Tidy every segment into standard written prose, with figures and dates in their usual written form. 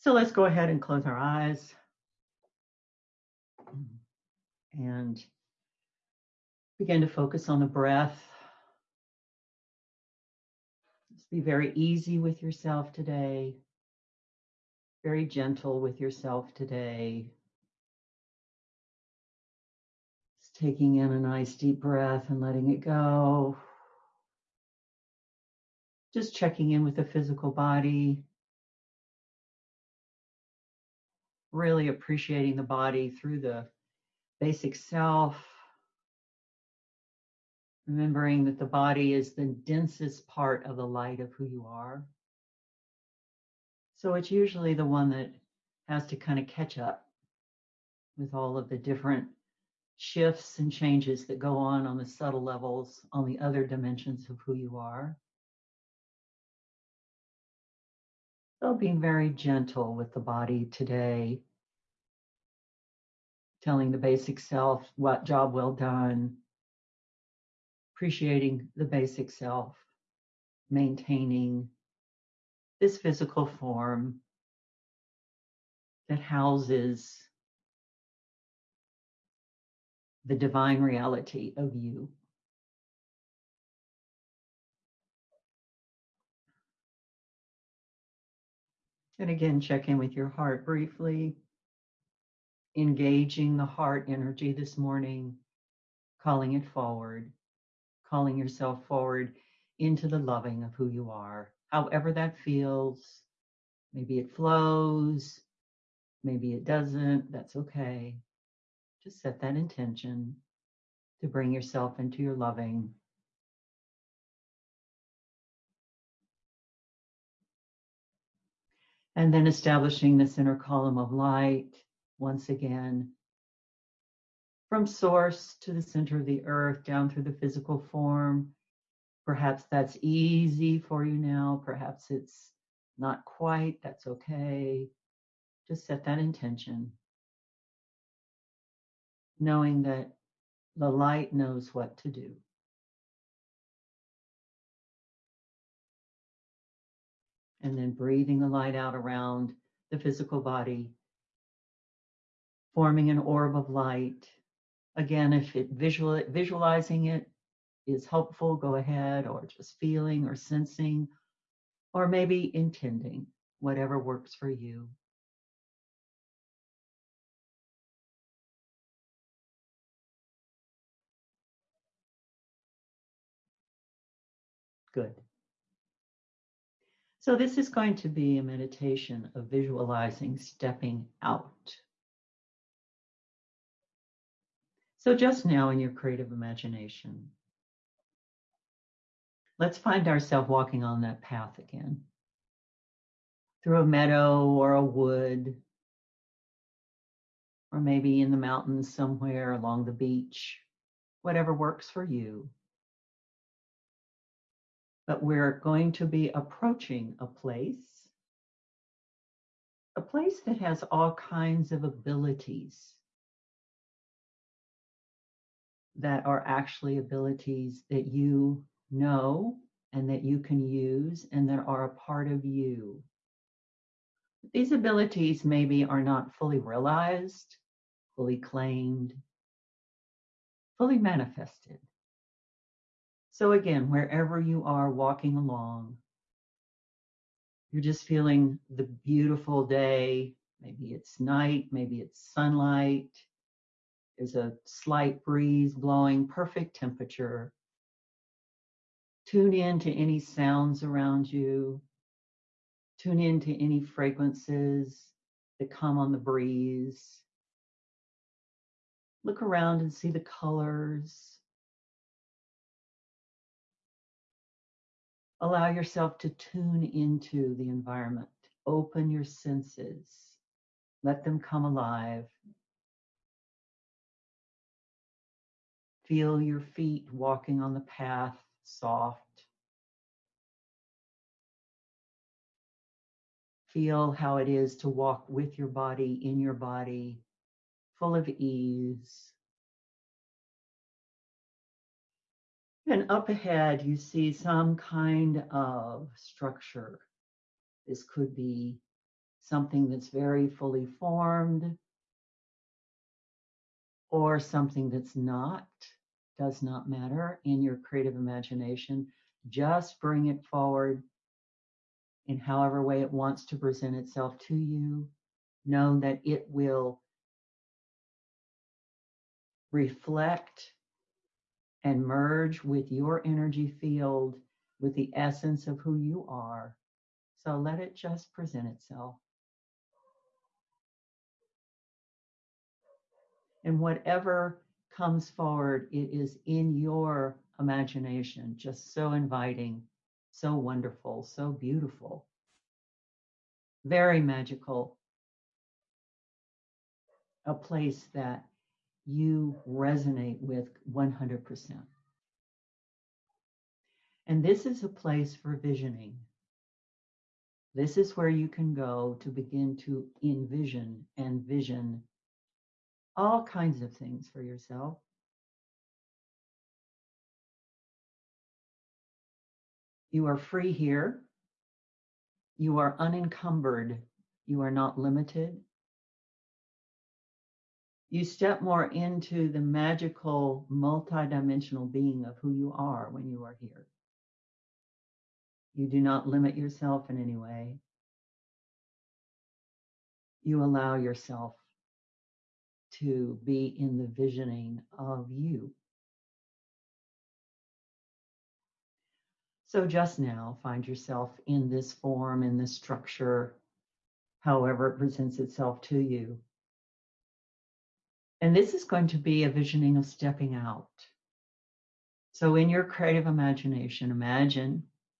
So let's go ahead and close our eyes and begin to focus on the breath. Just be very easy with yourself today, very gentle with yourself today. Just taking in a nice deep breath and letting it go. Just checking in with the physical body, really appreciating the body through the basic self. Remembering that the body is the densest part of the light of who you are. So it's usually the one that has to kind of catch up with all of the different shifts and changes that go on the subtle levels, on the other dimensions of who you are. So being very gentle with the body today, telling the basic self what job well done, appreciating the basic self, maintaining this physical form that houses the divine reality of you. And again, check in with your heart briefly, engaging the heart energy this morning, calling it forward, calling yourself forward into the loving of who you are, however that feels. Maybe it flows, maybe it doesn't, that's okay. Just set that intention to bring yourself into your loving. And then establishing this inner column of light, once again, from source to the center of the earth, down through the physical form. Perhaps that's easy for you now. Perhaps it's not quite. That's okay. Just set that intention, knowing that the light knows what to do. And then breathing the light out around the physical body, forming an orb of light. Again, if visualizing it is helpful, go ahead, or just feeling or sensing, or maybe intending, whatever works for you. Good. So this is going to be a meditation of visualizing stepping out. So just now in your creative imagination, let's find ourselves walking on that path again, through a meadow or a wood, or maybe in the mountains somewhere along the beach, whatever works for you. But we're going to be approaching a place that has all kinds of abilities that are actually abilities that you know and that you can use and that are a part of you. These abilities maybe are not fully realized, fully claimed, fully manifested. So again, wherever you are walking along, you're just feeling the beautiful day. Maybe it's night, maybe it's sunlight. There's a slight breeze blowing, perfect temperature. Tune in to any sounds around you. Tune in to any fragrances that come on the breeze. Look around and see the colors. Allow yourself to tune into the environment. Open your senses. Let them come alive. Feel your feet walking on the path, soft. Feel how it is to walk with your body, in your body, full of ease. And up ahead, you see some kind of structure. This could be something that's very fully formed, or something that's not, does not matter in your creative imagination. Just bring it forward in however way it wants to present itself to you. Know that it will reflect and merge with your energy field, with the essence of who you are. So let it just present itself. And whatever comes forward, it is in your imagination, just so inviting, so wonderful, so beautiful, very magical, a place that you resonate with 100%. And this is a place for visioning. This is where you can go to begin to envision and vision all kinds of things for yourself. You are free here. You are unencumbered. You are not limited. You step more into the magical, multidimensional being of who you are when you are here. You do not limit yourself in any way. You allow yourself to be in the visioning of you. So just now, find yourself in this form, in this structure, however it presents itself to you. And this is going to be a visioning of stepping out. So in your creative imagination, imagine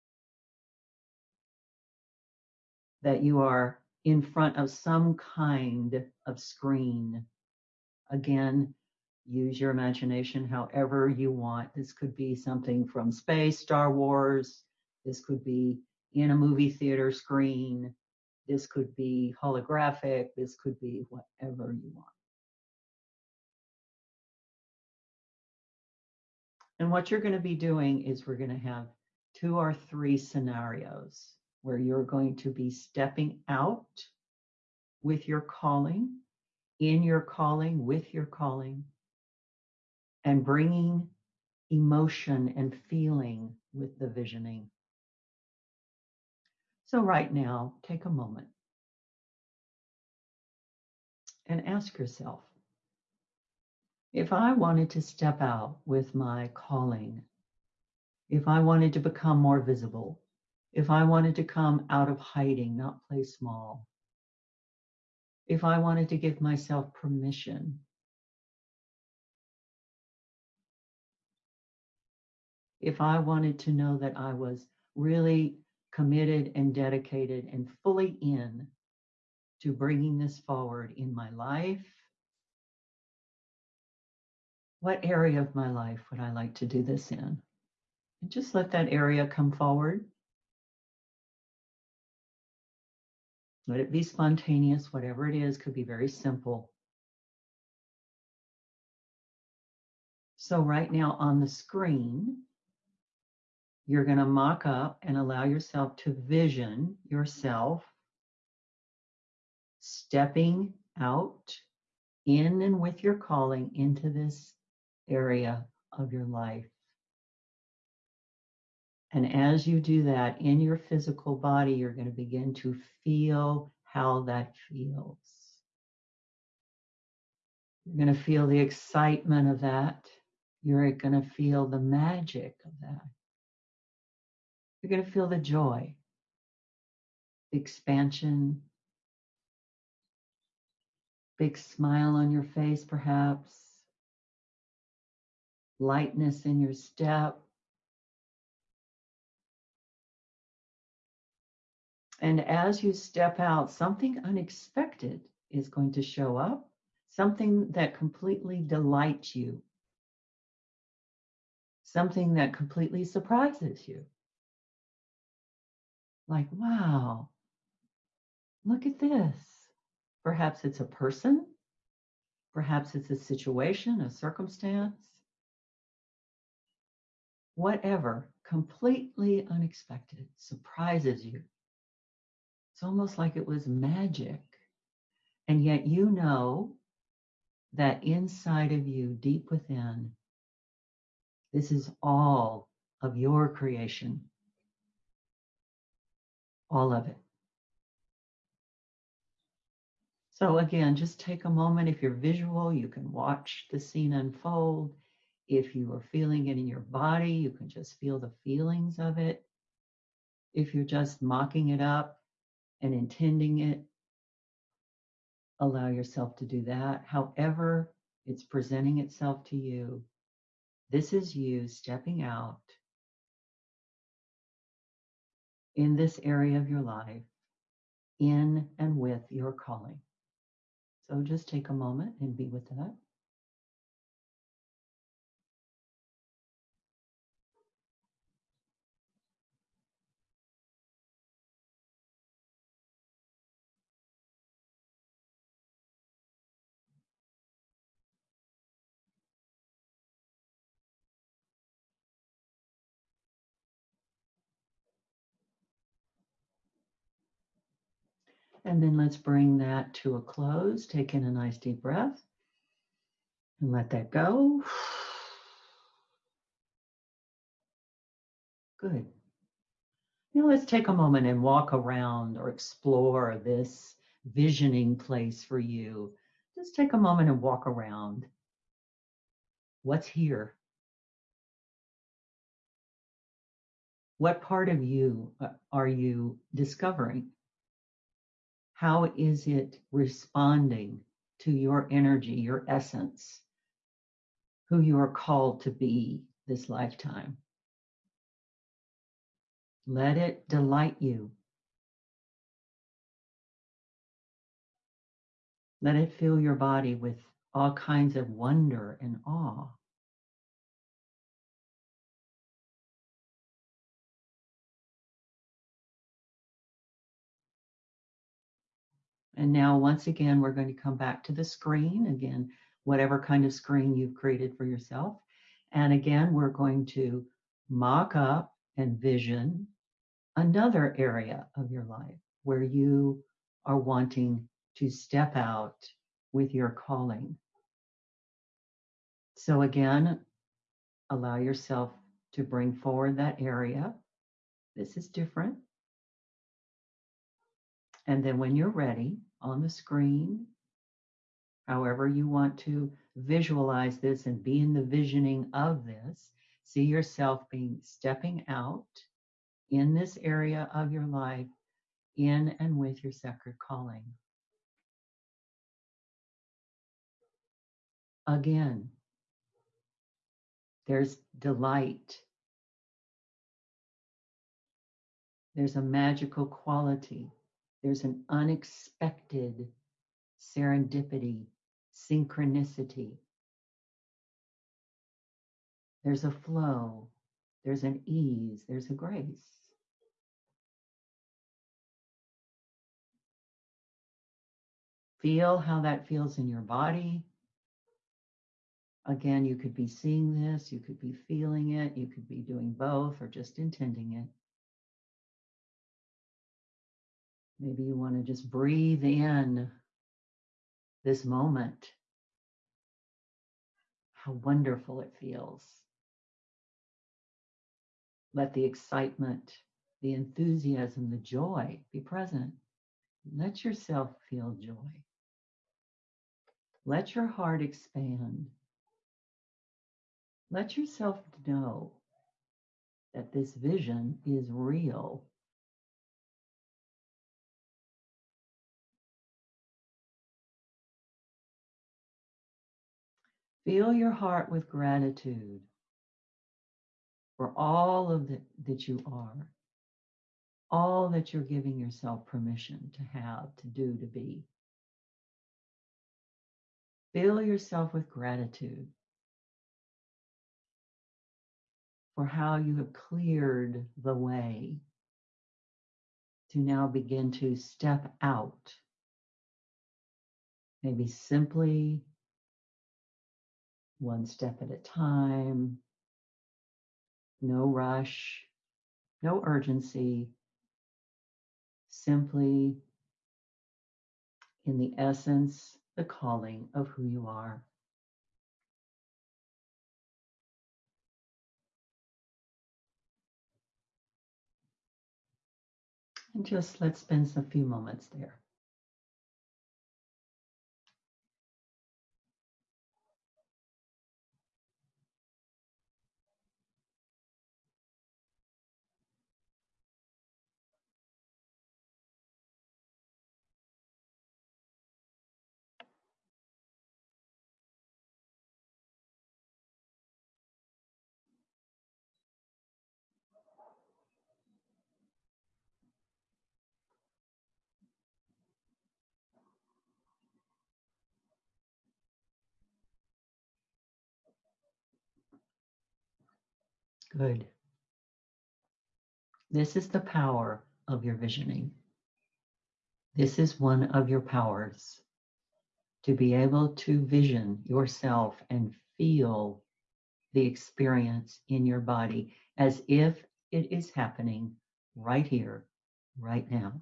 that you are in front of some kind of screen. Again, use your imagination however you want. This could be something from space, Star Wars. This could be in a movie theater screen. This could be holographic. This could be whatever you want. And what you're going to be doing is we're going to have 2 or 3 scenarios where you're going to be stepping out with your calling, in your calling, with your calling, and bringing emotion and feeling with the visioning. So right now, take a moment and ask yourself, if I wanted to step out with my calling, if I wanted to become more visible, if I wanted to come out of hiding, not play small, if I wanted to give myself permission, if I wanted to know that I was really committed and dedicated and fully in to bringing this forward in my life, what area of my life would I like to do this in? And just let that area come forward. Let it be spontaneous, whatever it is, could be very simple. So right now on the screen, you're going to mock up and allow yourself to vision yourself stepping out in and with your calling into this area of your life. And as you do that in your physical body, you're going to begin to feel how that feels. You're going to feel the excitement of that. You're going to feel the magic of that. You're going to feel the joy, the expansion, big smile on your face, perhaps, lightness in your step. And as you step out, something unexpected is going to show up, something that completely delights you, something that completely surprises you. Like, wow, look at this. Perhaps it's a person, perhaps it's a situation, a circumstance, whatever, completely unexpected, surprises you. It's almost like it was magic. And yet you know that inside of you, deep within, this is all of your creation, all of it. So again, just take a moment. If you're visual, you can watch the scene unfold. If you are feeling it in your body, you can just feel the feelings of it. If you're just mocking it up and intending it, allow yourself to do that. However it's presenting itself to you, this is you stepping out in this area of your life, in and with your calling. So just take a moment and be with that. And then let's bring that to a close. Take in a nice deep breath and let that go. Good. Now let's take a moment and walk around or explore this visioning place for you. Just take a moment and walk around. What's here? What part of you are you discovering? How is it responding to your energy, your essence, who you are called to be this lifetime? Let it delight you. Let it fill your body with all kinds of wonder and awe. And now, once again, we're going to come back to the screen. Again, whatever kind of screen you've created for yourself. And again, we're going to mock up and vision another area of your life where you are wanting to step out with your calling. So again, allow yourself to bring forward that area. This is different. And then when you're ready on the screen, however you want to visualize this and be in the visioning of this, see yourself stepping out in this area of your life, in and with your sacred calling. Again, there's delight. There's a magical quality. There's an unexpected serendipity, synchronicity. There's a flow. There's an ease. There's a grace. Feel how that feels in your body. Again, you could be seeing this, you could be feeling it, you could be doing both or just intending it. Maybe you want to just breathe in this moment. How wonderful it feels. Let the excitement, the enthusiasm, the joy be present. Let yourself feel joy. Let your heart expand. Let yourself know that this vision is real. Fill your heart with gratitude for all of that you are, all that you're giving yourself permission to have, to do, to be. Fill yourself with gratitude for how you have cleared the way to now begin to step out, maybe simply one step at a time, no rush, no urgency, simply in the essence, the calling of who you are. And just let's spend some few moments there. Good. This is the power of your visioning. This is one of your powers, to be able to vision yourself and feel the experience in your body as if it is happening right here, right now.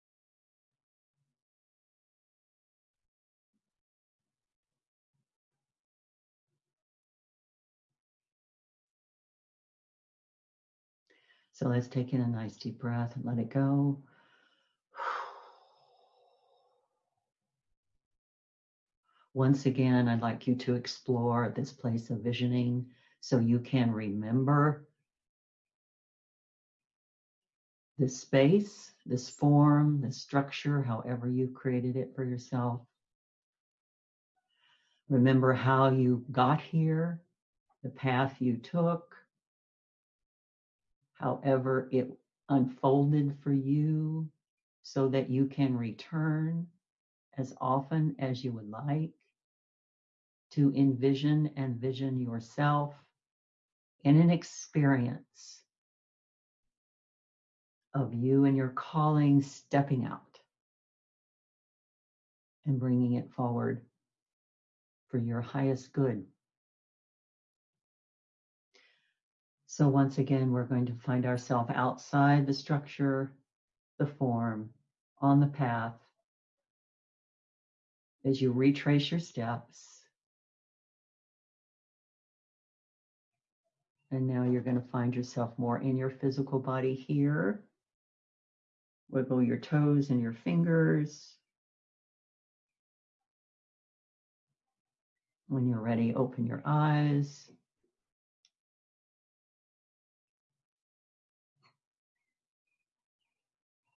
So let's take in a nice deep breath and let it go. Once again, I'd like you to explore this place of visioning so you can remember this space, this form, this structure, however you created it for yourself. Remember how you got here, the path you took, however it unfolded for you, so that you can return as often as you would like to envision and vision yourself in an experience of you and your calling stepping out and bringing it forward for your highest good. So once again, we're going to find ourselves outside the structure, the form, on the path. As you retrace your steps, and now you're going to find yourself more in your physical body here. Wiggle your toes and your fingers. When you're ready, open your eyes.